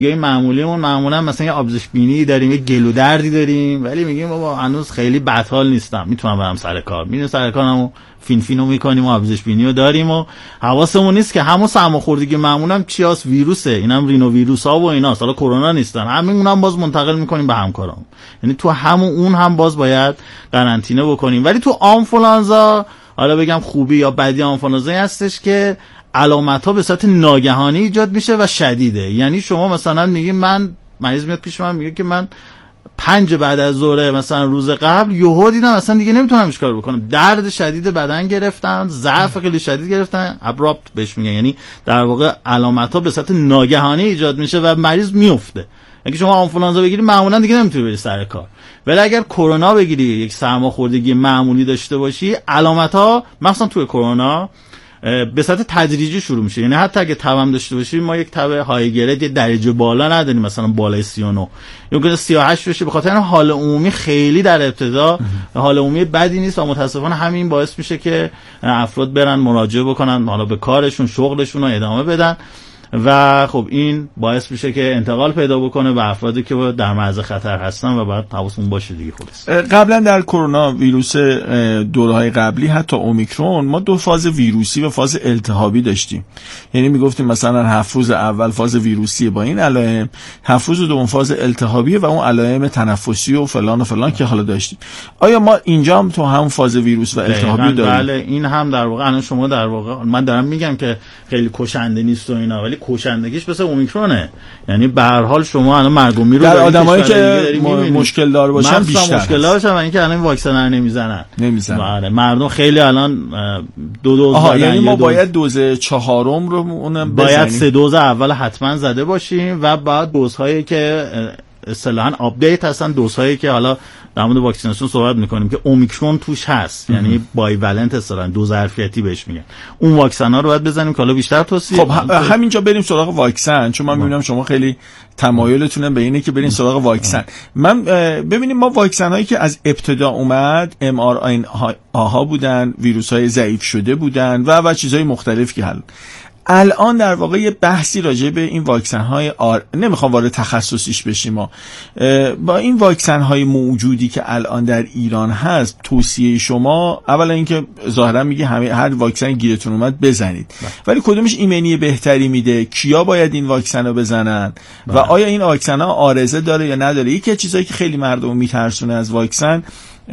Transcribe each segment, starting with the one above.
یه معمولیمون معمولا مثلا یه آبزش بینی داریم، یه گلو دردی داریم، ولی میگیم بابا هنوز خیلی بدحال نیستم، میتونم برم سر کار. میریم سر کارمو فینو میکنیم و آبزش بینیو داریم و حواسمون نیست که همون سرماخوردگی معمولا چیاس ویروسه، اینم رینو ویروس ها و اینا، حالا کرونا نیستن، همینم باز منتقل میکنیم به همکارام. یعنی تو همون اون هم باز باید قرنطینه بکنیم. ولی تو آنفولانزا حالا بگم خوبی یا بدی آنفولانزا هستش که علامت ها به صورت ناگهانی ایجاد میشه و شدیده. یعنی شما مثلا میگی من مریض میاد پیش من میگه که من 5 بعد از ظهر مثلا روز قبل یهو دیدم اصلا دیگه نمیتونم چیکار بکنم، درد شدید بدن گرفتن، ضعف خیلی شدید گرفتن، ابراپت بهش میگن. یعنی در واقع علامت ها به صورت ناگهانی ایجاد میشه و مریض میفته. اگه شما آنفولانزا بگیری معمولا دیگه نمیتونی بری سر کار، ولی اگر کرونا بگیری، یک سرماخوردگی معمولی داشته باشی، علامت ها مثلا توی کرونا به صورت تدریجی شروع میشه. یعنی حتی اگه تبم داشته باشیم، ما یک تب های گرید یه درجه بالا نداریم، مثلا بالای 39 یا 38 بشه، به خاطر حال عمومی خیلی در ابتدا حال عمومی بدی نیست و متاسفانه همین باعث میشه که افراد برن مراجعه بکنن حالا به کارشون، شغلشون رو ادامه بدن و خب این باعث میشه که انتقال پیدا بکنه به افرادی که در معرض خطر هستن و باید حواسمون باشه دیگه. خلاص قبلا در کرونا ویروس دوره‌های قبلی حتی اومیکرون ما 2 فاز ویروسی و فاز التهابی داشتیم. یعنی میگفتیم مثلا 7 روز اول فاز ویروسی با این علائم، 7 روز دوم فاز التهابی و اون علائم تنفسی و فلان و فلان که حالا داشتیم. آیا ما اینجا هم تو هم فاز ویروس و التهابی داریم؟ بله، این هم در واقع الان شما در واقع من دارم میگم که خیلی کشنده نیست و اینا، ولی کشندگیش مثل اومیکرونه. یعنی به هر حال شما الان مرگ و میر رو در آدمایی که مشکل دار باشن بیشتر مشکل دار باشن و اینکه الان این واکسن رو نمیزنن. بله، مردم خیلی الان 2 دوز زدن. یعنی ما باید دوز 4 رو اونم باید 3 دوز اول حتما زده باشیم و بعد دوزهایی که اصطلاحاً آپدیت هستن، دوزهایی که حالا در مورد واکسیناسیون صحبت میکنیم که اومیکرون توش هست، یعنی بایولنت اصطلاحاً دو ظرفیتی بهش میگن، اون واکسن ها رو باید بزنیم که حالا بیشتر توصیه. خب همینجا بریم سراغ واکسن، چون من میبینم شما خیلی تمایلتونه به اینه که بریم سراغ واکسن. من ببینیم ما واکسن هایی که از ابتدا اومد mRNA ها بودن، ویروس های ضعیف شده بودن و چیزهای مختلف که الان در واقع یه بحثی راجع به این واکسن های نمیخوام وارد تخصصیش بشیم، ما با این واکسن های موجودی که الان در ایران هست، توصیه شما اولا اینکه ظاهرا میگه هر واکسن گیرتون اومد بزنید، ولی کدومش ایمنی بهتری میده، کیا باید این واکسن رو بزنن و آیا این واکسن ها عارضه داره یا نداره؟ یکی از چیزایی که خیلی مردم میترسونه از واکسن،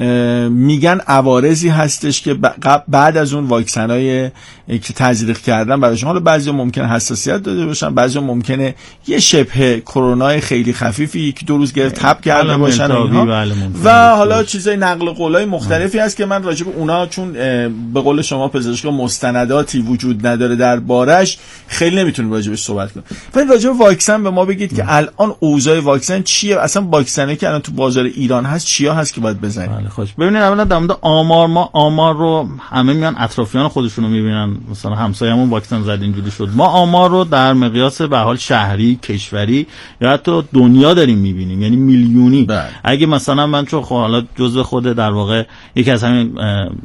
میگن عوارضی هستش که بعد از اون واکسنای که تزریق کردن براشون، حالا بعضی ممکنه حساسیت داده باشن، بعضی ممکنه یه شبه کرونا خیلی خفیفی که 2 روز گرفت تب کرده باشن و حالا چیزای نقل قولای مختلفی هست که من راجع به اونا، چون به قول شما پزشکا مستنداتی وجود نداره دربارش، خیلی نمیتونیم راجع بهش صحبت کنیم. ولی راجع به واکسن به ما بگید که الان اوضاع واکسن چیه، اصلا واکسنی که الان تو بازار ایران هست چیا هست که باید بزنیم؟ خوش ببینید، اولا در مورد ما آمار رو همه میان اطرافیان خودشون رو میبینن، مثلا همسایه‌مون واکسن زد اینجوری شد. ما آمار رو در مقیاس به حال شهری، کشوری یا حتی دنیا داریم میبینیم، یعنی میلیونی. اگه مثلا من چون حالا جزء خود در واقع یکی از همین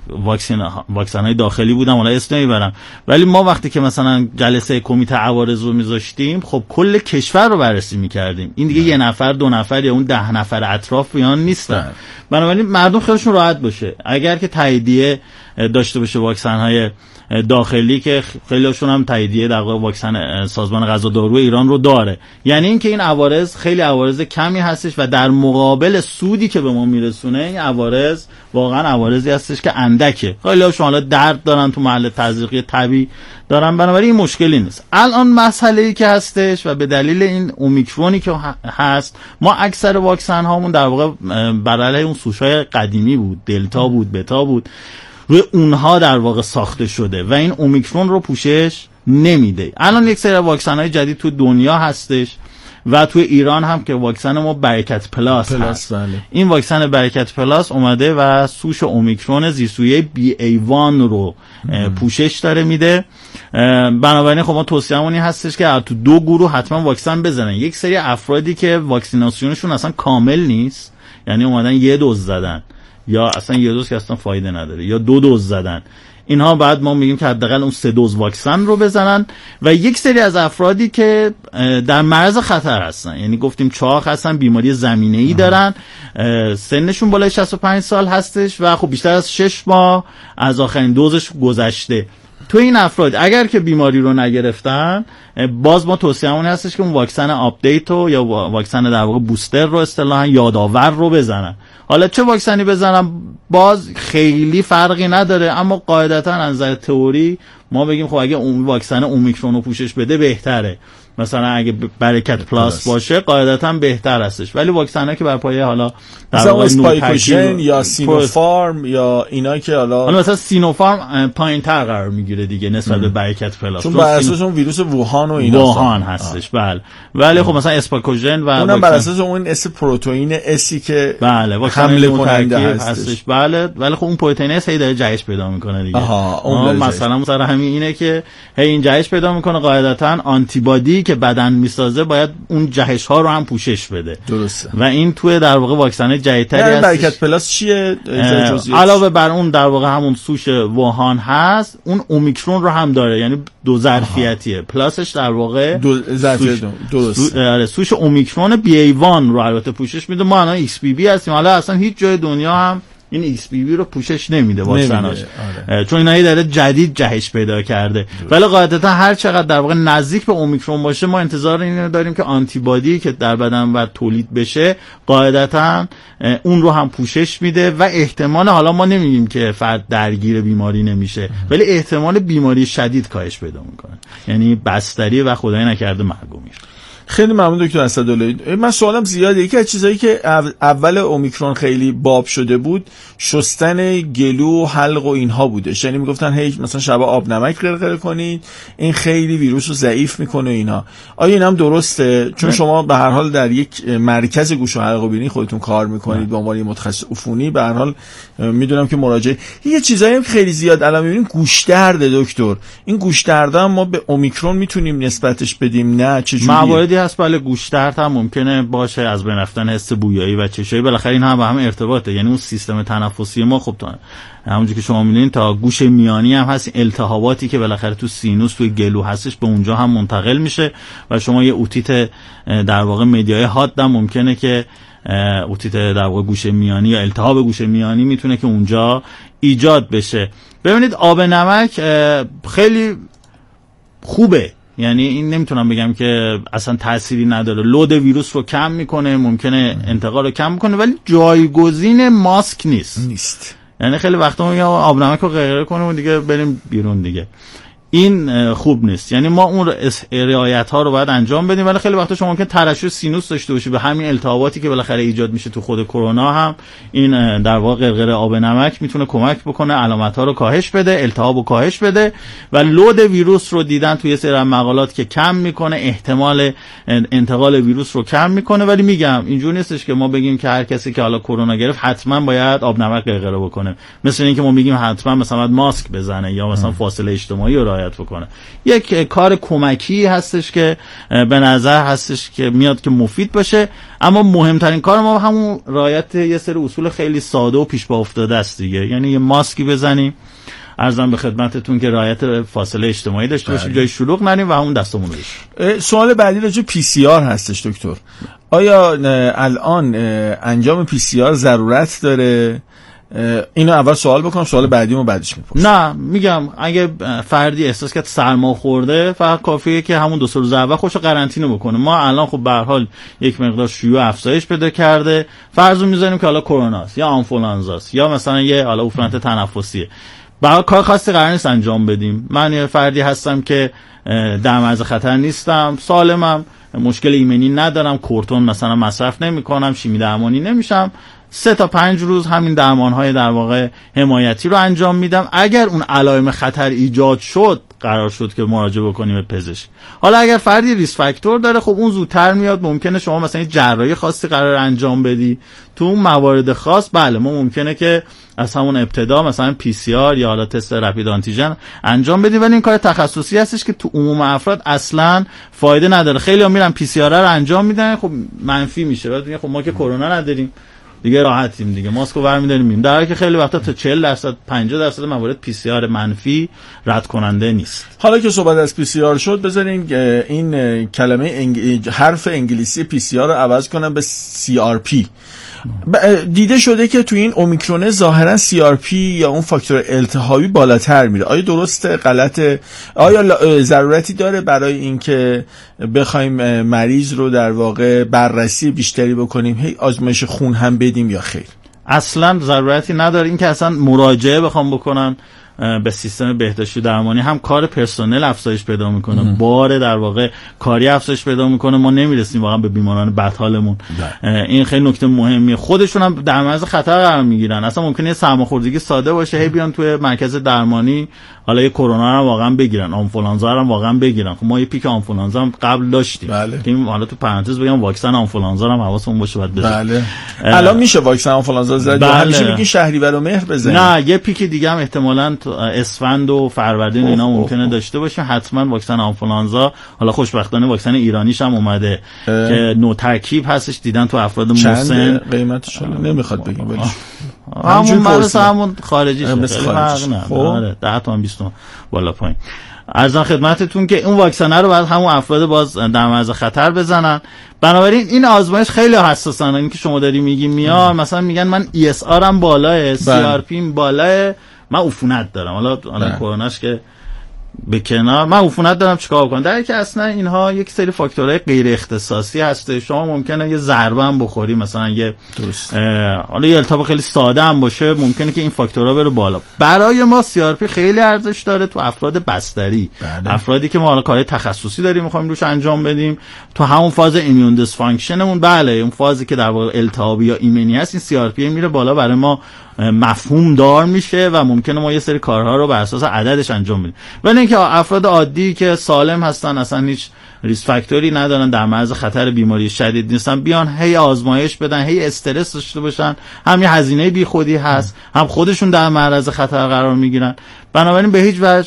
واکسن‌های داخلی بودم، حالا اسم نمیبرم، ولی ما وقتی که مثلا جلسه کمیته عوارض رو میذاشتیم، خب کل کشور رو بررسی میکردیم. این دیگه 1 نفر 2 نفر یا اون 10 نفر اطرافیان نیستن. بنابراین مردم خیلیشون راحت باشه، اگر که تاییدیه داشته باشه واکسن های داخلی که خیلیشون هم تاییدیه در واقع واکسن سازمان غذا دارو ایران رو داره، یعنی اینکه این عوارض خیلی عوارض کمی هستش و در مقابل سودی که به ما میرسونه این عوارض واقعا عوارضی هستش که اندکه. خیلیشون حالا درد دارن، تو محل تزریقی طبیعی دارن، بنابراین این مشکلی نیست. الان مسئله‌ای که هستش و به دلیل این اومیکرونی که هست، ما اکثر واکسن هامون در واقع بر علیه اون سوشای قدیمی بود، دلتا بود، بتا بود، روی اونها در واقع ساخته شده و این اومیکرون رو پوشش نمیده. الان یک سری واکسن های جدید تو دنیا هستش و تو ایران هم که واکسن ما برکت پلاس هست. بله. این واکسن برکت پلاس اومده و سوش اومیکرون زیرسویه BA1 رو پوشش داره میده. بنابراین خب ما توصیه‌مون این هستش که تو 2 گروه حتما واکسن بزنن. یک سری افرادی که واکسیناسیونشون اصلا کامل نیست، یعنی اومدن 1 دوز زدن یا اصلا 1 دوز که اصلا فایده نداره، یا 2 دوز زدن، اینها بعد ما میگیم که حداقل اون 3 دوز واکسن رو بزنن. و یک سری از افرادی که در معرض خطر هستن، یعنی گفتیم چاق هستن، بیماری زمینه‌ای دارن، سنشون بالای 65 سال هستش و خب بیشتر از 6 ماه از آخرین دوزش گذشته، تو این افراد اگر که بیماری رو نگرفتن، باز ما توصیه‌مون هستش که اون واکسن آپدیت رو یا واکسن در واقع بوستر رو اصطلاحاً یادآور رو بزنن. حالا چه واکسنی بزنن باز خیلی فرقی نداره، اما قاعدتاً از نظر تئوری ما بگیم خب اگه اون واکسن اومیکرون رو پوشش بده بهتره، مثلا اگه برکت پلاس باشه قاعدتاً بهتر هستش. ولی واکسن‌ها که بر پایه حالا در واقع اسپایکوژن یا سینوفارم یا اینا که حالا مثلا سینوفارم پایین‌تر قرار میگیره دیگه نسبت به برکت پلاس، چون بر اساس اون ویروس ووهان و اینا ووهان هستش. بله ولی خب مثلا اسپایکوژن و اونم بر اساس اون اس پروتئین اسی که بله حمله کننده هستش. بله ولی خب اون پروتئین اس هی داره جهش پیدا میکنه دیگه. اون مثلا مثلا همین اینه که هی این جهش پیدا میکنه، قاعدتاً آنتیبادی که بدن میسازه باید اون جهش ها رو هم پوشش بده. درسته. و این توی در واقع واکسن جدیدتری هست. برکت پلاس چیه؟ علاوه بر اون در واقع همون سوش ووهان هست، اون اومیکرون رو هم داره، یعنی دو ظرفیتیه. پلاسش در واقع دو ظرفیت درست. سوش اومیکرون BA1 رو البته پوشش میده. ما الان XBB هستیم، حالا اصلا هیچ جای دنیا هم این XBB رو پوشش نمیده واکسناش، چون اینا داره جدید جهش پیدا کرده. ولی قاعدتا هر چقدر در واقع نزدیک به اومیکرون باشه ما انتظار اینو داریم که آنتیبادی که در بدن و تولید بشه قاعدتا اون رو هم پوشش میده و احتمال، حالا ما نمیگیم که فرد درگیر بیماری نمیشه، ولی احتمال بیماری شدید کاهش پیدا میکنه، یعنی بستری و خدای نکرده مرگ میشه. خیلی ممنون دکتر اسداللهی. من سوالم زیاده. یکی از چیزایی که اول اومیکرون خیلی باب شده بود شستن گلو و حلق و اینها بودش، یعنی میگفتن هی مثلا شب آب نمک غرغره کنید این خیلی ویروس رو ضعیف میکنه اینا. آیا این هم درسته؟ چون شما به هر حال در یک مرکز گوش و حلق و بینی خودتون کار میکنید به عنوان متخصص عفونی، به هر حال میدونم که مراجعه یه چیزایی هم خیلی زیاد الان میبینیم گوش درد. دکتر این گوش درد هم ما به اومیکرون میتونیم نسبتش بدیم؟ نه چجوریه؟ هست بله، گوش درد هم ممکنه باشه، از بین رفتن حس بویایی و چشایی، بالاخره این هم با هم ارتباطه. یعنی اون سیستم تنفسی ما خب همونجوری که شما می‌بینید تا گوش میانی هم هست، التهاباتی که بالاخره تو سینوس توی گلو هستش به اونجا هم منتقل میشه و شما یه اوتیت در واقع مدیای حاد هم ممکنه که اوتیت در واقع گوش میانی یا التهاب گوش میانی میتونه که اونجا ایجاد بشه. ببینید آب نمک خیلی خوبه، یعنی این نمیتونم بگم که اصلا تأثیری نداره، لود ویروس رو کم میکنه، ممکنه انتقال رو کم میکنه، ولی جایگزین ماسک نیست. یعنی خیلی وقتا میگم آب نمک رو غرغره کنیم و دیگه بریم بیرون دیگه، این خوب نیست. یعنی ما اون رعایت ها رو باید انجام بدیم، ولی خیلی وقتا شما ممکن ترشح سینوس داشته باشی به همین التهاباتی که بالاخره ایجاد میشه تو خود کرونا هم. این در واقع غرغره آب نمک میتونه کمک بکنه علامت ها رو کاهش بده، التهاب رو کاهش بده و لود ویروس رو دیدن توی سری از مقالات که کم میکنه، احتمال انتقال ویروس رو کم میکنه. ولی میگم اینجوری نیستش که ما بگیم که هر کسی که حالا کرونا گرفت حتما باید آب نمک غرغره بکنه، مثل اینکه ما میگیم حتما مثلا ماسک بزنه یا مثلا فاصله اجتماعی رو بکنه. یک کار کمکی هستش که به نظر هستش که میاد که مفید باشه، اما مهمترین کار ما همون رعایت یه سری اصول خیلی ساده و پیش پا افتاده است دیگه. یعنی یه ماسکی بزنیم، عرضم به خدمتتون که رعایت فاصله اجتماعی داشته باشیم، جای شلوغ نریم و همون دستمون رو بشیم. سوال بعدی راجع به PCR هستش دکتر. آیا الان انجام PCR ضرورت داره؟ اینو اول سوال بکنم، سوال بعدیمو بعدش میپرسم. نه میگم اگه فردی احساس کرد سرما خورده فقط کافیه که همون 2 روز اول خودشو قرنطینه بکنه. ما الان خب به هر حال یک مقدار شیوع افزایش پیدا کرده، فرض می‌ذاریم که حالا کروناست یا آنفولانزاست یا مثلا یه حالا عفونت تنفسیه، برای کار خاصی قرار نیست انجام بدیم. من یه فردی هستم که در معرض خطر نیستم، سالمم، مشکل ایمنی ندارم، کورتون مثلا مصرف نمی‌کنم، شیمی درمانی نمیشم، 3 تا 5 روز همین درمان‌های در واقع حمایتی رو انجام میدم. اگر اون علائم خطر ایجاد شد قرار شد که مراجعه بکنیم به پزشک. حالا اگر فردی ریسک فاکتور داره خب اون زودتر میاد، ممکنه شما مثلا یه جراحی خاصی قرار انجام بدی، تو اون موارد خاص بله ما ممکنه که از همون ابتدا مثلا PCR یا حالا تست رپید آنتیژن انجام بدیم، ولی این کار تخصصی هستش که تو عموم افراد اصلا فایده نداره. خیلی‌ها میرن PCR رو انجام میدن، خب منفی میشه، بعد میگن خب ما که کرونا نداریم. دیگه راحتیم دیگه، ماسکو برمی‌داریم میریم، در حالی که خیلی وقتا تا 40% 50% موارد PCR منفی رد کننده نیست. حالا که صحبت از PCR شد، بذارین این کلمه حرف انگلیسی PCR رو عوض کنم به CRP. دیده شده که تو این اومیکرون ظاهرا CRP یا اون فاکتور التهابی بالاتر میره. آیا درسته، غلطه؟ آیا ضرورتی داره برای اینکه بخوایم مریض رو در واقع بررسی بیشتری بکنیم هی آزمایش خون هم بدیم یا خیر؟ اصلا ضرورتی نداره. این که اصلا مراجعه بخوام بکنن به سیستم بهداشتی درمانی، هم کار پرسنل افزایش پیدا میکنه، بار در واقع کاری افزایش پیدا میکنه، ما نمیرسیم واقعا به بیماران بدحالمون. این خیلی نکته مهمیه. خودشون هم در معرض خطر قرار میگیرن. اصلا ممکنه یه سرماخوردگی ساده باشه، هی بیان توی مرکز درمانی حالا یه کرونا رو واقعا بگیرن، آنفولانزا رو واقعا بگیرن. خب ما یه پیک آنفولانزا هم قبل داشتیم. که حالا تو پرانتز بگم واکسن آنفولانزا هم حواسمون باشه باید بزنیم. الان میشه واکسن آنفولانزا زد یا همیشه میگین شهریور و مهر بزنید؟ نه، یه پیک دیگه هم احتمالاً اسفند و فروردین اینا ممکنه داشته باشیم. حتما واکسن آنفولانزا، حالا خوشبختانه واکسن ایرانیش هم اومده که نو ترکیب هستش، دیدن تو افراد مسن. قیمتش نمیخواد بگیم ولی همون خارجیش خب 10 تا 20 تا بالا پایین. عرضم خدمتتون که اون واکسن رو بعد همون افراد باز در معرض خطر بزنن. بنابراین این آزمایش خیلی حساسانه. این که شما داری میگی میان مثلا میگن من ESR ام بالاه، CRP ام بالاه، من عفونت دارم. حالا کروناش که به کنار، من عفونت دارم چیکار کنم؟ در حالی که اصلا اینها یک سری فاکتورهای غیر اختصاصی هست. شما ممکنه یه ضربه هم بخوری، مثلا یه حالا یه التهاب خیلی ساده هم باشه، ممکنه که این فاکتورها بره بالا. برای ما CRP خیلی ارزش داره تو افراد بستری، افرادی که ما حالا کارهای تخصصی داریم می‌خوایم روش انجام بدیم، تو همون فاز ایمیون دیسفانکشنمون، بله اون فازی که در واقع التهابی یا ایمنی هست، این CRP میره بالا، برای ما مفهوم دار میشه و ممکنه ما یه سری کارها رو بر اساس عددش انجام بدیم. ولی اینکه افراد عادی که سالم هستن، اصلا هیچ ریسک فاکتوری ندارن، در معرض خطر بیماری شدید نیستن، بیان هی آزمایش بدن، هی استرس داشته باشن، هم یه هزینه بیخودی هست، هم خودشون در معرض خطر قرار میگیرن. بنابراین به هیچ وجه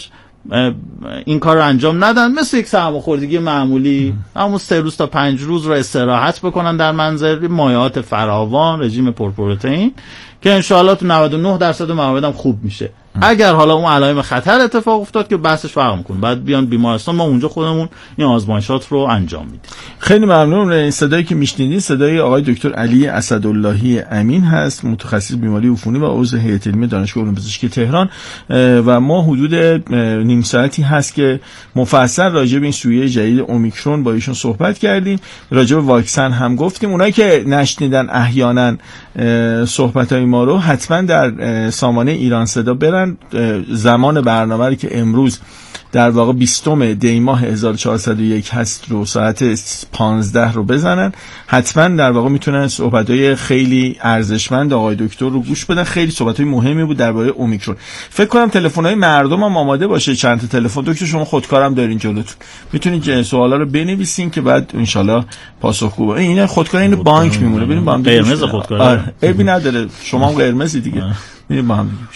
این کار رو انجام ندن. مثل یک سرماخوردگی معمولی همون 3 روز تا 5 روز رو استراحت بکنن در منزل، مایعات فراوان، رژیم پرپروتئین، که انشاءالله تو 99% موارد هم خوب میشه. اگر حالا اون علائم خطر اتفاق افتاد که بحثش فرق میکنه، بعد بیان بیمارستان، ما اونجا خودمون این آزمایشات رو انجام میدیم. خیلی ممنون. این صدایی که میشنیدین صدای آقای دکتر علی اسداللهی امین هست، متخصص بیماری عفونی و عضو هیئت علمی دانشگاه علوم پزشکی تهران، و ما حدود نیم ساعتی هست که مفصل راجع به این سویه جدید اومیکرون با ایشون صحبت کردیم، راجع به واکسن هم گفتیم. اونایی که نشنیدن احیانا صحبت‌های ما رو حتما در سامانه ایران صدا برن، زمان برنامه رو که امروز در واقع 20 دی ماه 1401 هست رو ساعت 15 رو بزنن، حتما در واقع میتونن صحبت‌های خیلی ارزشمند آقای دکتر رو گوش بدن. خیلی صحبت‌های مهمی بود درباره اومیکرون. فکر کنم تلفن‌های مردم هم آماده باشه. چند تا تلفن دکتر شما خودکارم دارین جلوتون، میتونید سوالا رو بنویسین که بعد انشالله پاسخگو باشه. این خودکار این بانک میمونه، ببین با هم قرمز خودکار عیبی نداره، شما هم قرمزی دیگه، ببین با هم دیگه.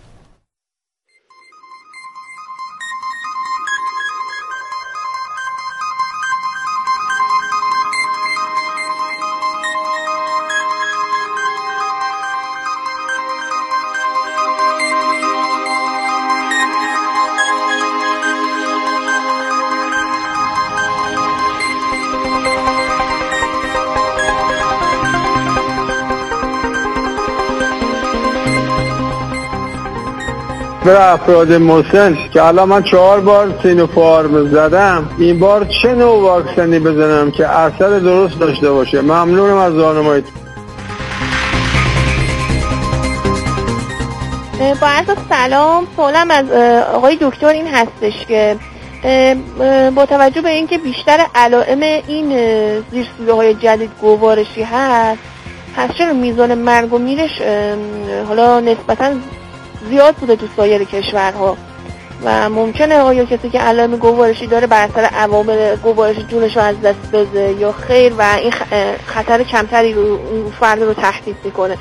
برای افراد مسن که الان من 4 بار سینوفارم زدم، این بار چه نوع واکسنی بزنم که اثر درست داشته باشه؟ ممنونم از راهنماییتون. با عرض سلام، سوالم از آقای دکتر این هستش که با توجه به اینکه بیشتر علائم این زیرسویه‌های جدید گوارشی هست، پس چرا میزان مرگ و میرش حالا نسبتاً زیاد بوده تو سایر کشورها و ممکنه آیا کسی که علائم گوارشی داره بر اثر عوامل گوارشی جونش رو از دست بده یا خیر و این خطر کمتری رو اون فرد رو تهدید میکنه؟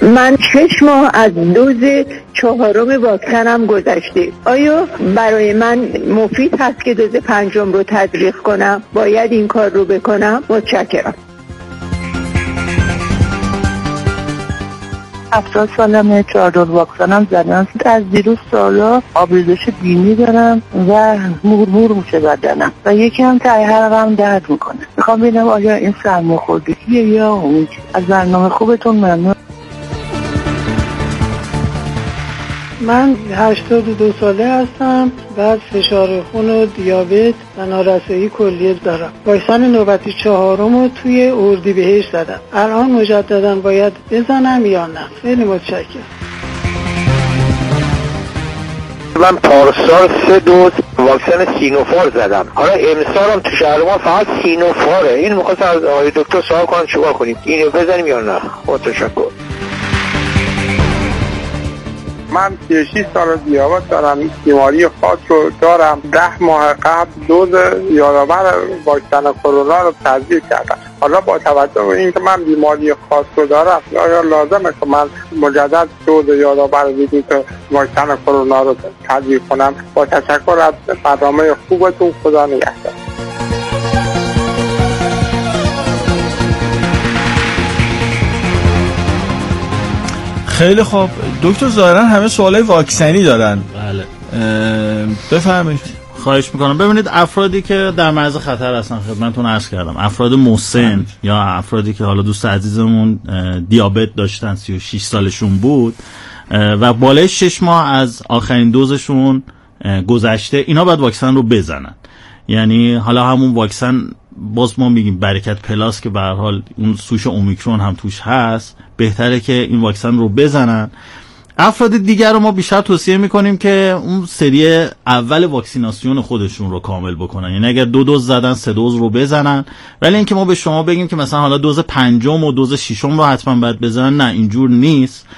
من 6 ماه از دوز 4 واکسنم گذشته. آیا برای من مفید هست که دوز 5 رو تطبیق کنم؟ باید این کار رو بکنم؟ متشکرم. 70 سالمه، 4 دوز واکسنم زدم. از دیروز سالا آبریزش بینی دارم و مورمور میشه بدنم و یکی هم ته حلقم درد میکنه. میخوام ببینم آیا این سرماخوردگیه یا اون. از برنامه خوبتون ممنون. من 82 ساله هستم. بعد فشار خون و دیابت و نارسایی کلیه دارم. واکسن نوبتی 4 رو توی اردیبهشت زدم. الان مجددا باید بزنم یا نه؟ خیلی متشکرم. من پارسال 3 دوز واکسن سینوفار زدم. حالا امسالم تو شهر ما فقط سینوفاره. این می‌خواستم از آقای دکتر سوال کنم چیکار کنیم؟ اینو بزنیم یا نه؟ تشکر. من 36 سال دیابت دارم. این بیماری خاص رو دارم. 10 ماه قبل دوز یادآور واکسن کرونا رو تجدید کردم. حالا با توجه به اینکه من بیماری خاص رو دارم، آیا لازمه که من مجدد دوز یادآور واکسن کرونا رو تجدید کنم؟ با تشکر از برنامه خوبتون. خدا نگهدار. خیلی خوب دکتر، ظاهرا همه سوالای واکسنی دارن. بله بفرمایید. خواهش میکنم. ببینید افرادی که در معرض خطر هستن خدمتتون عرض کردم، افراد مسن یا افرادی که حالا دوست عزیزمون دیابت داشتن 36 سالشون بود و بالای 6 ماه از آخرین دوزشون گذشته، اینا باید واکسن رو بزنن. یعنی حالا همون واکسن باز ما میگیم برکت پلاس که به هر حال اون سوش اومیکرون هم توش هست، بهتره که این واکسن رو بزنن. افراد دیگر رو ما بیشتر توصیه میکنیم که اون سری اول واکسیناسیون خودشون رو کامل بکنن. یعنی اگر 2 دوز زدن 3 دوز رو بزنن. ولی اینکه ما به شما بگیم که مثلا حالا دوز 5 و دوز 6 رو حتما باید بزنن، نه اینجور نیست.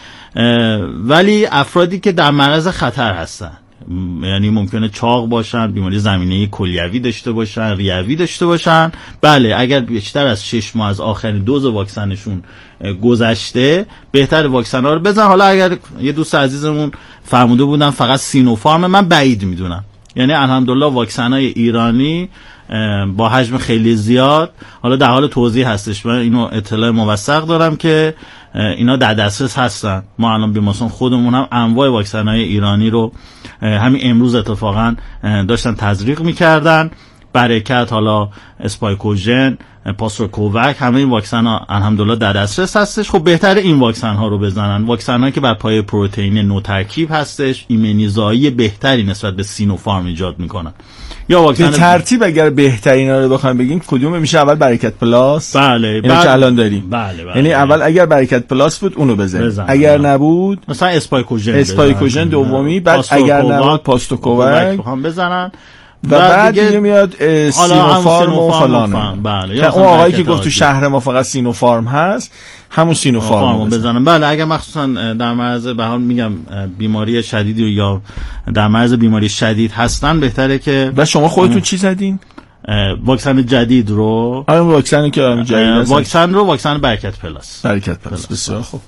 ولی افرادی که در معرض خطر هستن، یعنی ممکنه چاق باشن، بیماری زمینه کلیوی داشته باشن، ریوی داشته باشن، بله اگر بیشتر از 6 ماه از آخرین دوز واکسنشون گذشته، بهتر واکسن ها رو بزن. حالا اگر یه دوست عزیزمون فرموده بودن فقط سینوفارم، من بعید میدونم. یعنی الحمدلله واکسن های ایرانی با حجم خیلی زیاد حالا در حال توزیع هستش. من اینو اطلاع موثق دارم که اینا در دسترس هستن. ما الان بیمارستان خودمون هم انواع واکسن های ایرانی رو همین امروز اتفاقا داشتن تزریق میکردن. برکت، حالا اسپایکوژن، پاستروکووک، همه این واکسن ها الحمدلله در دسترس هستش. خب بهتر این واکسن ها رو بزنن. واکسن هایی که بر پایه پروتئین نوترکیب هستش، ایمنیزایی بهتری نسبت به سینوفارم ایجاد میکنن. یا واکسن به ترتیب اگر بهترینا رو بخوایم بگیم کدوم میشه؟ اول برکت پلاس. بله اینو که الان داریم. بله. یعنی اول اگر برکت پلاس بود اونو بزن. اگر نبود مثلا اسپایکوژن دومی، بعد اگر نبود پاستوکووک هم بزنن. و بعد دیگه میاد سینوفارم و فلان. بله. یا اون آقایی که گفت تو شهر ما فقط سینوفارم هست، همون سینوفارم بزنن. بله اگر مخصوصا در معرض به حال میگم بیماری شدیدی یا در معرض بیماری شدید هستن، بهتره که. و شما خودتون چی زدین؟ واکسن جدید رو. آره واکسنی که جدید واکسن برکت پلاس. بسیار خوب.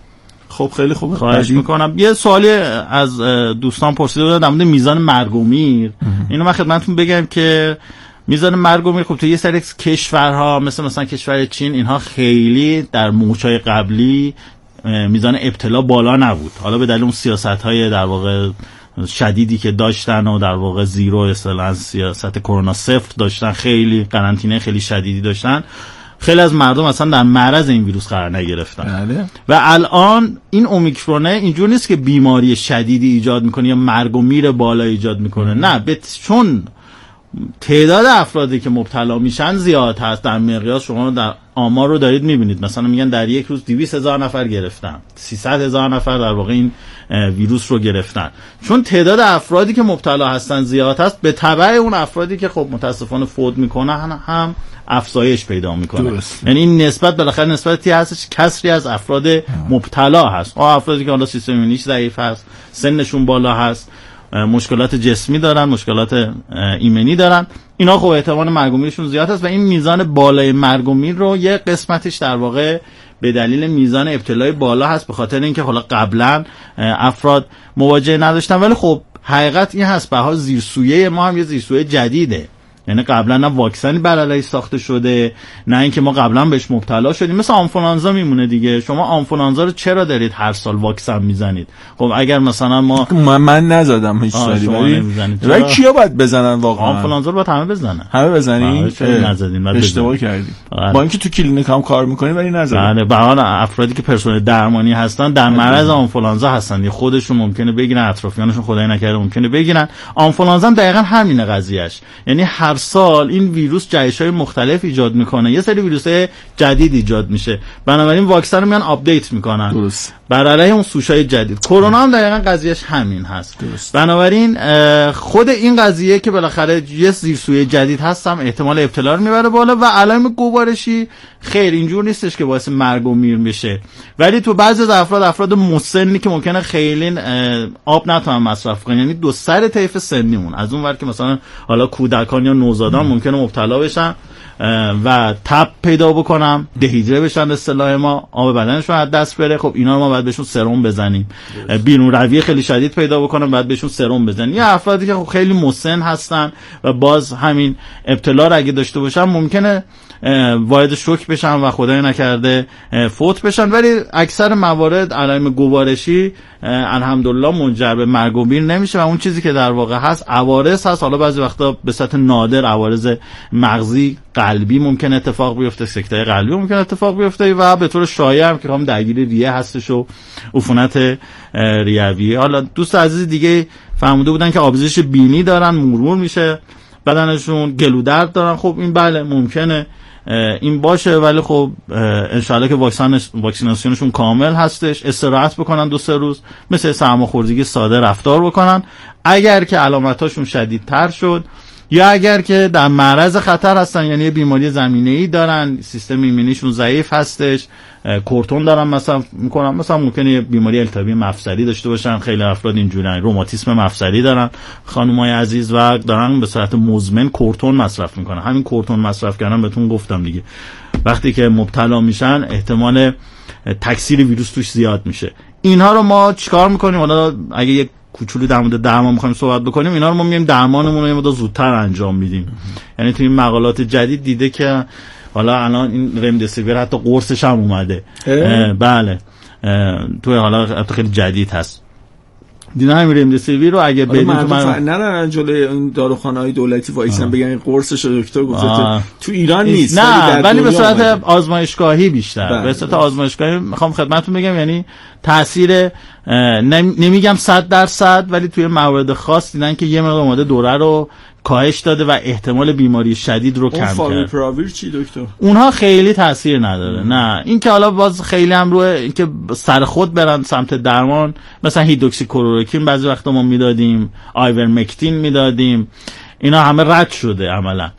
خب خیلی خوبه. خواهش میکنم. یه سوالی از دوستان پرسیده بودن در مورد میزان مرگ و میر. اینو من خدمتتون بگم که میزان مرگ و میر خب تو یه سری کشورها مثلا کشور چین، اینها خیلی در موج‌های قبلی میزان ابتلا بالا نبود. حالا به دلیل اون سیاست‌های در واقع شدیدی که داشتن و در واقع زیرو اصطلاحاً سیاست کرونا صفر داشتن، خیلی قرنطینه خیلی شدیدی داشتن، خیلی از مردم اصلا در معرض این ویروس قرار نگرفتن. بله. و الان این اومیکرونه اینجور نیست که بیماری شدیدی ایجاد میکنه یا مرگ و میر بالا ایجاد میکنه. نه، چون تعداد افرادی که مبتلا میشن زیاد هست. در مقیاس شما در آمار رو دارید میبینید، مثلا میگن در یک روز 200,000 نفر گرفتن، 300,000 نفر در واقع این ویروس رو گرفتن. چون تعداد افرادی که مبتلا هستن زیاد هست، به تبع اون افرادی که خب متاسفانه فوت میکنن هم افزایش پیدا میکنه. یعنی این نسبت بالاخره نسبتی هستش کسری از افراد مبتلا هست. افرادی که حالا سیستم ایمنیش ضعیف هست، سنشون بالا هست، مشکلات جسمی دارن، مشکلات ایمنی دارن، اینا خب احتمال مرگ و میرشون زیاد هست. و این میزان بالای مرگ و میر رو یه قسمتش در واقع به دلیل میزان ابتلای بالا هست، به خاطر اینکه حالا قبلا افراد مواجهه نداشتن. ولی خب حقیقت این هست، به حال زیرسویه ما هم یه زیرسویه جدیده، یعنی قبلا نه واکسنی بر علیه ساخته شده، نه اینکه ما قبلا بهش مبتلا شدیم. مثل آنفولانزا میمونه دیگه. شما آنفولانزا رو چرا دارید هر سال واکسن میزنید؟ خب اگر مثلا من نزدم هیچ سالی، ولی کیا باید بزنن واقعا؟ آنفولانزا رو باید همه بزنن. همه بزنید؟ نزدین، اشتباه کردید. با اینکه تو کلینیک هم کار میکنید ولی نزدید. بله، به حال افرادی که پرسنل درمانی هستن در معرض آنفولانزا هستن، خودشون ممکنه بگیرن، اطرافیانشون خدای نکرده ممکنه بگیرن. آنفولانزا دقیقاً همینه قضیهش، یعنی هر سال این ویروس جهش‌های مختلف ایجاد میکنه، یه سری ویروس‌های جدید ایجاد میشه، بنابراین واکسن رو میان آپدیت میکنن درست بر علیه اون سوشای جدید. کرونا هم دقیقاً قضیهش همین هست. درست. بنابراین خود این قضیه که بالاخره یه زیرسوی جدید هست هم احتمال ابتلا رو میبره بالا و علائم گوارشی خیر اینجور نیستش که باعث مرگ و میر بشه، ولی تو بعضی از افراد مسنی که ممکنه خیلی آب نتونن مصرف کنن، یعنی دو سر طیف سنیمون، از اون ور که مثلا حالا کودکان یا نوزادان ممکنه مبتلا بشن و تب پیدا بکنم، دهیدره بشن، اصطلاح ما آب بدنشون از دست بره. خب اینا رو ما باید بهشون سرم بزنیم. بیرون روی خیلی شدید پیدا بکنم، باید بهشون سرم بزنیم. یا افرادی که خب خیلی مسن هستن و باز همین ابتلا رو اگه داشته باشن ممکنه وارد شوک بشن و خدای نکرده فوت بشن، ولی اکثر موارد علائم گوارشی الحمدلله منجر به مرگ و میر نمیشه و اون چیزی که در واقع هست عوارض هست. حالا بعضی وقتا به صورت نادر عوارض مغزی قلبی ممکن اتفاق بیفته، سکته قلبی ممکن اتفاق بیفته و به طور شایع هم که هم درگیر ریه هستش و عفونت ریوی. حالا دوست عزیز دیگه فهمیده بودن که آبریزش بینی دارن، مورمور میشه بدنشون، گلودرد دارن. خب این بله ممکنه این باشه، ولی خب انشالله که واکسیناسیونشون کامل هستش، استراحت بکنن 2-3 روز، مثل سرماخوردگی ساده رفتار بکنن. اگر که علامتاشون شدیدتر شد یا اگر که در معرض خطر هستن، یعنی یه بیماری زمینه‌ای دارن، سیستم ایمنیشون ضعیف هستش، کورتون دارن مثلا میکنن، مثلا ممکنه یه بیماری التهابی مفصلی داشته باشن، خیلی افراد اینجوریه، روماتیسم مفصلی دارن خانمای عزیز و دارن به صورت مزمن کورتون مصرف میکنن. همین کورتون مصرف کردن بهتون گفتم دیگه، وقتی که مبتلا میشن احتمال تکثیر ویروس توش زیاد میشه. اینها رو ما چیکار میکنیم؟ حالا اگه یک کوچولو در مورد درمان می‌خوایم صحبت بکنیم، اینا رو ما میایم درمانمون رو یه مقدار زودتر انجام میدیم. یعنی تو این مقالات جدید دیده که حالا الان این رمدسیویر حتی قرصش هم اومده. بله تو حالا حتی خیلی جدید هست. دینا همین رمدسیویر رو اگه بدین تو نه جلوی اون داروخانه‌های دولتی وایسن بگن این قرصش دکتر گفته تو ایران نیست، نه ولی به صورت آزمایشگاهی بیشتر، به صورت آزمایشگاهی میخوام خدمتتون بگم، یعنی تاثیر نمیگم 100% ولی توی موارد خاص دیدن که یه مقدار اومده دوره رو کاهش داده و احتمال بیماری شدید رو کم کرد. فاویپراویر چی دکتر؟ اونها خیلی تاثیر نداره. نه این که حالا باز خیلی هم روی اینکه سر خود برن سمت درمان، مثلا هیدروکسیکلoroquine بعضی وقتا ما میدادیم، آیورمکتین میدادیم، اینا همه رد شده عملا.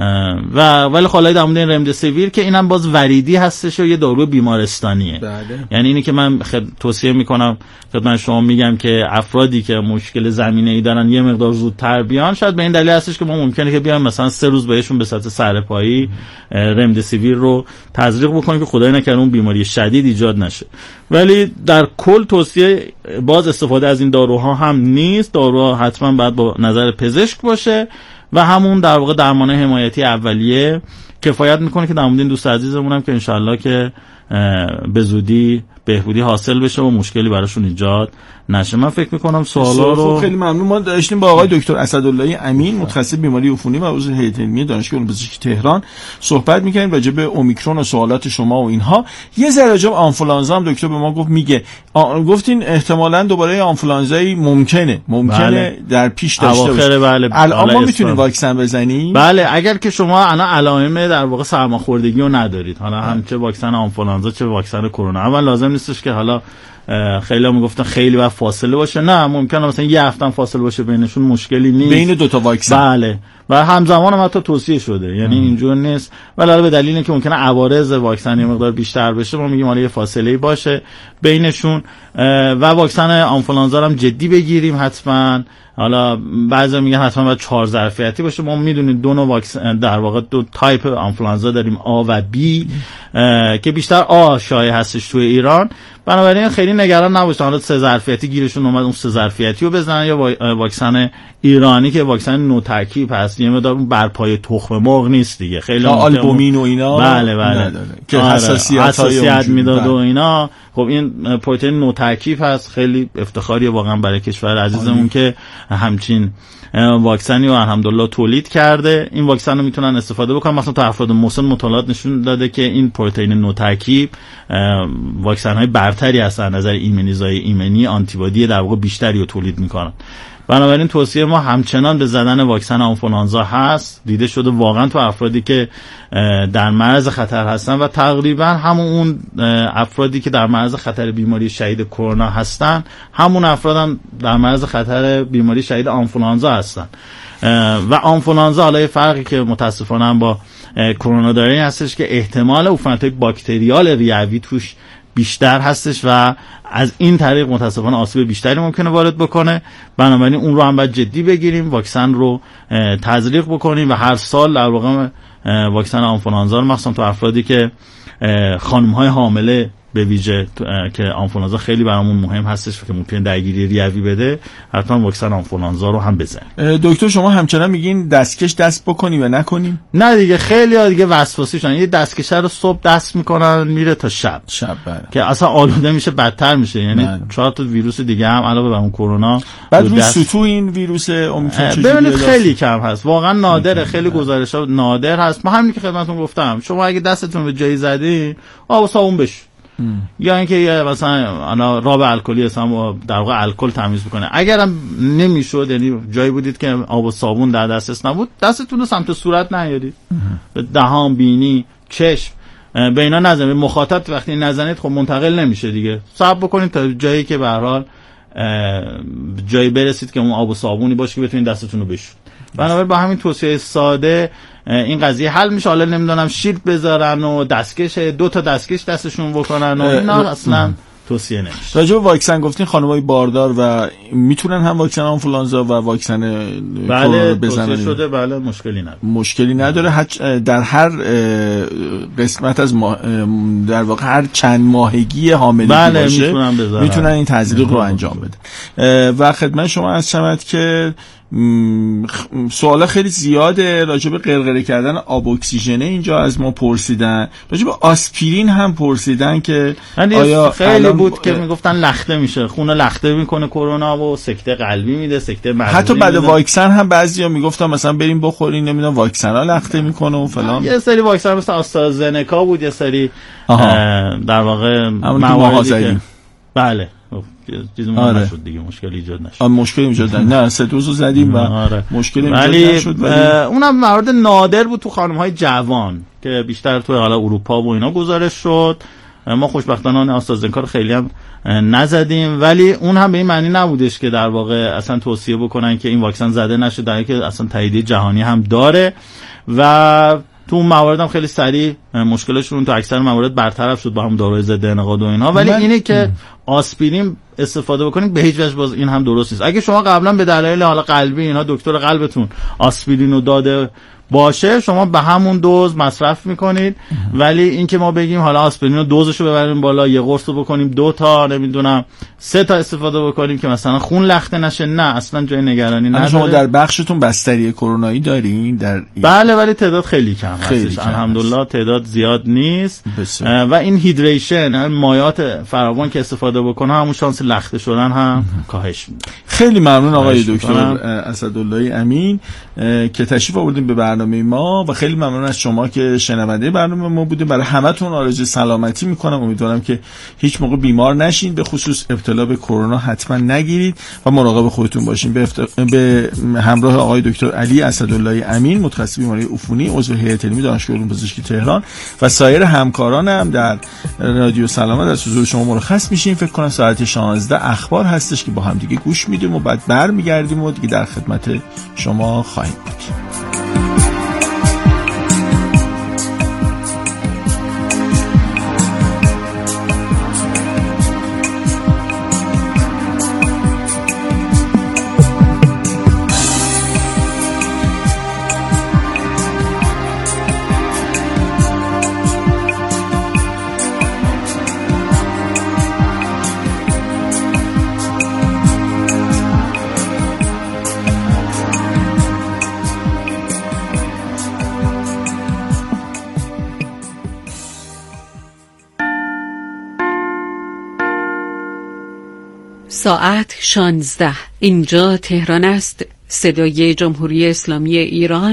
و ولی خالای در مورد رمدسیویر که اینم باز وریدی هستش و یه دارو بیمارستانیه. بله. یعنی اینی که من توصیه میکنم خدمت شما میگم که افرادی که مشکل زمینه‌ای دارن یه مقدار زودتر بیان، شاید به این دلیل هستش که ما ممکنه که بیایم مثلا 3 روز بهشون به صورت سرپایی رمدسیویر رو تزریق بکنیم که خدای نکنه اون بیماری شدید ایجاد نشه. ولی در کل توصیه باز استفاده از این داروها هم نیست. داروها حتما باید با نظر پزشک باشه و همون در واقع درمان حمایتی اولیه کفایت میکنه که در مورد این دوست عزیزمون هم که انشالله که به زودی بهبودی حاصل بشه و مشکلی براشون ایجاد نشه. من فکر میکنم سوالا رو خیلی ممنون. ما داشتیم با آقای دکتر اسدالله امین متخصص بیماری عفونی و عضو هیئت علمی دانشگاه پزشکی تهران صحبت میکنیم راجع به اومیکرون و سوالات شما و اینها. یه ذره راجع به آنفولانزا هم دکتر به ما گفت، میگه گفتین احتمالاً دوباره آنفولانزایی ممکنه بله. در پیش داشته باشه. بله. الان ما میتونیم واکسن بزنیم؟ بله اگر که شما الان علائم در واقع سرماخوردگی رو ندارید، حالا هم چه واکسن آنفولانزا چه واکسن کرونا، اول لازم نیستش که حالا خیلی میگفتن خیلی وقت فاصله باشه، نه ممکنه مثلا یه هفته فاصله باشه بینشون، مشکلی نیست بین دو تا واکسن. بله و همزمان هم حتی توصیه شده، یعنی اینجور نیست، ولی به دلیل اینکه ممکنه عوارض واکسن یه مقدار بیشتر بشه ما میگیم حالا یه فاصله باشه بینشون. و واکسن آنفولانزا هم جدی بگیریم حتما حالا بعضی میگن حتما باید 4 ظرفیتی باشه. ما میدونیم دو نوع واکسن، در واقع 2 تایپ آنفولانزا داریم، آ و بی، که بیشتر آ شایع هستش توی ایران. بنابراین خیلی نگران نباشید حالا 3 ظرفیتی گیرشون اومد اون 3 ظرفیتی رو بزنن، یا واکسن ایرانی که واکسن نو ترکیب هست، یه مقدار بر پای تخم مرغ نیست دیگه، خیلی آلبومین و اینا بله که حساسیت میداد و اینا. خب این پروتئین نو ترکیب هست، خیلی افتخاریه واقعا برای کشور عزیزمون که همچین واکسنی رو الحمدلله تولید کرده. این واکسن رو میتونن استفاده بکنن، مثلا تو افراد مسن مطالعات نشون داده که این پروتئین نو ترکیب واکسن های برتری هستن نظر ایمنی آنتیبادی در واقع بیشتری رو تولید میکنن. بنابراین توصیه ما همچنان به زدن واکسن آنفولانزا هست. دیده شده واقعا تو افرادی که در معرض خطر هستن و تقریبا همون اون افرادی که در معرض خطر بیماری شدید کرونا هستن، همون افراد هم در معرض خطر بیماری شدید آنفولانزا هستن. و آنفولانزا حالا یه فرقی که متاسفانه با کرونا داره این هستش که احتمال عفونت‌های باکتریال ریوی توش بیشتر هستش و از این طریق متاسفانه آسیب بیشتری ممکنه وارد بکنه. بنابراین اون رو هم باید جدی بگیریم، واکسن رو تزریق بکنیم و هر سال در واقع واکسن آنفولانزا رو مخصوصا تو افرادی که خانم‌های حامله به ویژه که آنفولانزا خیلی برامون مهم هستش که ممکن درگیری ریوی بده، حتما واکسن آنفولانزا رو هم بزنیم. دکتر شما همچنان میگین دستکش دست بکنیم و نکنیم؟ نه دیگه، خیلی دیگه وسواسی شدن، یه دستکشه رو صبح دست میکنن میره تا شب بله. که اصلا آلوده میشه، بدتر میشه. یعنی 4 تا ویروس دیگه هم علاوه بر اون کرونا بعد روی سطوح این ویروس ببینید خیلی کم هست، واقعا نادره، خیلی گزارش‌ها نادر هست. ما همین که خدمتتون گفتم، شما اگه دستتون به جایی زدین آب و صابون بش، یا اینکه مثلا انا راب الکلی اصلا در واقع الکل تمیز بکنه. اگرم نمیشد، یعنی جایی بودید که آب و صابون در دسترس نبود، دستتون رو سمت صورت نیارید، به دهان، بینی، چشم به اینا نزنید. مخاطب وقتی نزنید خب منتقل نمیشه دیگه. صبر بکنید تا جایی که به هر حال جایی برسید که اون آب و صابونی باشه که بتونید دستتون رو بشورید. بنابراین با همین توصیه ساده این قضیه حل میشه. حالا نمیدونم شیلد بذارن و دستکش 2 تا دستکش دستشون بکنن و اینا اصلا توصیه نمیشه. راجع به واکسن گفتین خانمای باردار و میتونن هم واکسن آنفولانزا و واکسن کرونا بزنن؟ شده بله، مشکلی نداره. در هر قسمت از در واقع هر چند ماهگی حاملگی باشه میتونن این تزریق رو انجام بدن. و خدمت شما از شمت که سوالا خیلی زیاده راجع به غرغره کردن آب اکسیژنه اینجا از ما پرسیدن، راجع به آسپرین هم پرسیدن که آیا خیلی بود که میگفتن لخته میشه، خون لخته میکنه کرونا و سکته قلبی میده، سکته مغزی حتی بعد واکسن هم بعضیا میگفتن مثلا بریم بخورین، نمیدونم واکسن ها لخته میکنه و فلان. یه سری واکسن مثل آسترازنکا بود، یه سری در واقع مواردی که بله چیزمون نشد دیگه، مشکلی ایجاد نشد. مشکلی ایجاد نه 3 دوز رو زدیم و مشکلی ایجاد نشد. اونم موارد نادر بود تو خانم‌های جوان که بیشتر تو حالا اروپا و اینا گزارش شد. ما خوشبختانه آسترازنکا رو خیلی هم نزدیم، ولی اون هم به این معنی نبودش که در واقع اصلا توصیه بکنن که این واکسن زده نشه، در حالی که اصلا تاییدیه جهانی هم داره و تو اون موارد هم خیلی سریع مشکلشون تو اکثر موارد برطرف شد با هم داروی ضد انعقاد و اینها. ولی اینه که آسپرین استفاده بکنید به هیچ وجه باز این هم درست نیست. اگه شما قبلا به دلایل حالا قلبی اینها دکتر قلبتون آسپرین رو داده باشه، شما به همون دوز مصرف میکنید. ولی اینکه ما بگیم حالا آسپرین رو دوزشو ببریم بالا، یه قرص رو بکنیم 2 تا نمیدونم 3 تا استفاده بکنیم که مثلا خون لخته نشه، نه اصلا جای نگرانی نداره. شما در بخشتون بستری کرونایی دارین در بله، ولی تعداد خیلی کم هستش الحمدلله، تعداد زیاد نیست. و این هیدریشن مایات فراوان که استفاده بکنه همون شانس لخته شدن هم کاهش میده. خیلی ممنون آقای دکتر اسدالله امین که تشریف آوردین به برنامه ما و خیلی ممنون از شما که شنونده برنامه ما بودید. برای همتون آرزوی سلامتی میکنم، امیدوارم که هیچ موقع بیمار نشین، به خصوص ابتلا به کرونا حتما نگیرید و مراقب خودتون باشین. به همراه آقای دکتر علی اسدالله امین، متخصص بیماری عفونی، عضو هیئت علمی دانشگاه علوم پزشکی تهران و سایر همکارانم در رادیو سلامت از حضور شما مرخص میشیم. فکر کنم ساعت 16 اخبار هستش که با هم دیگه گوش میدیم و بعد برمیگردیم و دیگه در خدمت شما خواهیم بود. ساعت 16. اینجا تهران است، صدای جمهوری اسلامی ایران.